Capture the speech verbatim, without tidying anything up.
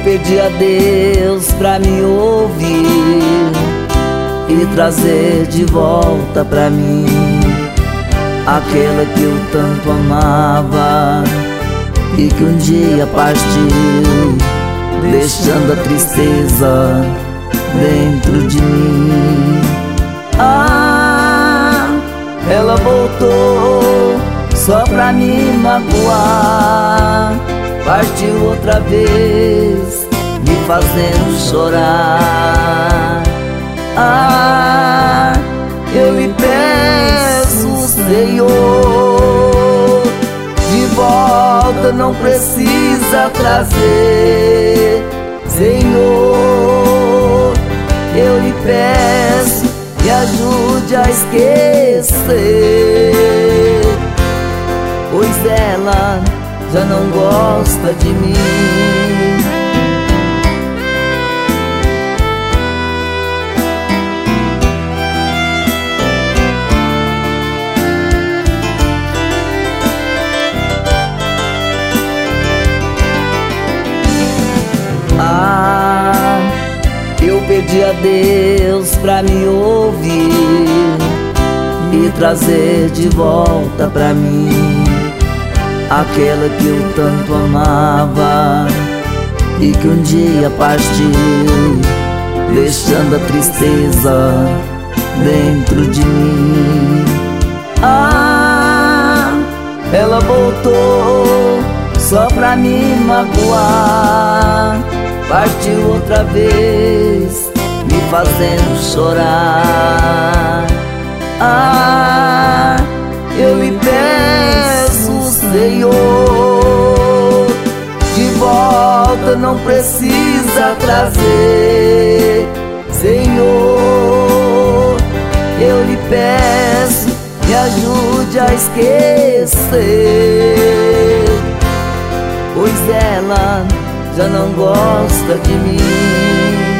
pedi a Deus pra me ouvir e trazer de volta pra mim aquela que eu tanto amava e que um dia partiu, deixando a tristeza dentro de mim. Ah, ela voltou só pra me magoar, partiu outra vez, me fazendo chorar. Ah, eu lhe peço, Senhor, de volta não precisa trazer. Senhor, eu lhe peço, me ajude a esquecer, pois ela já não gosta de mim. Ah, eu pedi a Deus pra me ouvir e trazer de volta pra mim aquela que eu tanto amava e que um dia partiu, deixando a tristeza dentro de mim. Ah, ela voltou só pra me magoar, partiu outra vez, me fazendo chorar. Ah, eu lhe peço, Senhor, de volta não precisa trazer. Senhor, eu lhe peço, me ajude a esquecer, pois ela já não gosta de mim.